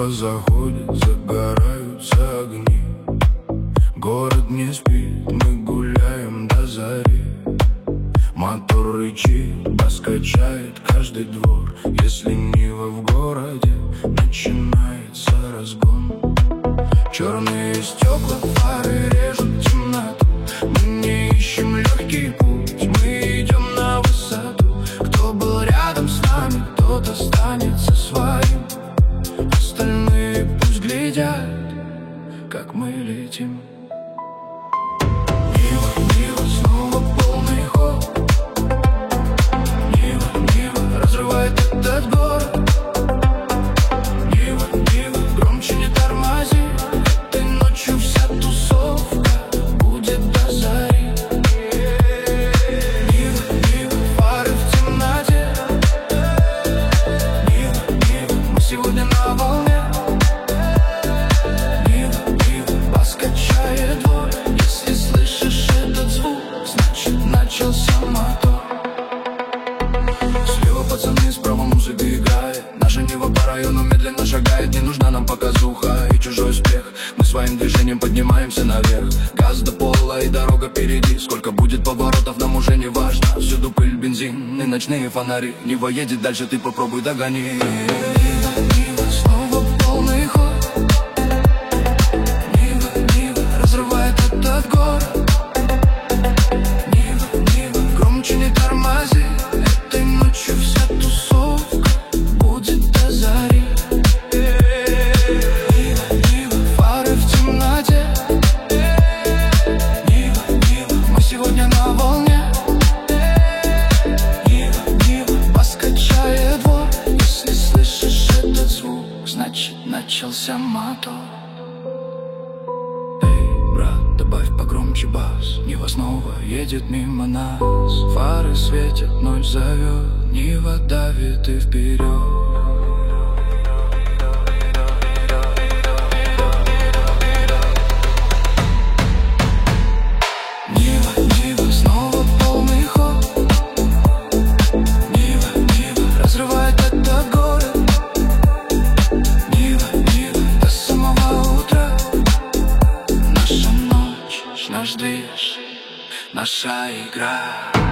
Небо заходит, загораются огни. Город не спит, мы гуляем до зари. Мотор рычит, бас качает каждый двор. Если Нива в городе, начинается разгон. Черные стекла, фары режут темноту. Мы не ищем легкий путь, мы идем на высоту. Кто был рядом с нами, тот останется своим. Остальные пусть глядят, как мы летим. Нива, Нива, снова полный ход. Нива, Нива, разрывает этот город. Нива, Нива, громче не тормози. Этой ночью вся тусовка будет до зари. Нива, Нива, фары в темноте. Нива, Нива, мы сегодня на волне. Нива, Нива, бас качает двор. Если слышишь этот звук, значит начался мотор. Слева пацаны, справа музыка играет. Наша Нива по району медленно шагает. Не нужна нам показуха и чужой успех. Мы своим движением поднимаемся наверх. Газ до пола и дорога впереди. Сколько будет поворотов, нам уже не важно. Всюду пыль, бензин и ночные фонари. Нива едет дальше, ты попробуй догони. Нива, Нива, снова полный ход. Нива, Нива, разрывает этот город. Нива, Нива, громче не тормози. Этой ночью вся тусовка будет до зари. Нива, Нива, фары в темноте. Нива, Нива, мы сегодня на волне. Нива, Нива, бас качает двор. Если слышишь этот звук, значит начался мотор. Эй, брат, добавь погромче бас. Нива снова едет мимо нас. Фары светят, ночь зовет. Нива давит и вперед. Нива, Нива, снова полный ход. Нива, Нива, разрывает этот город. Нива, Нива, до самого утра. Наша ночь, наш движ, наша игра.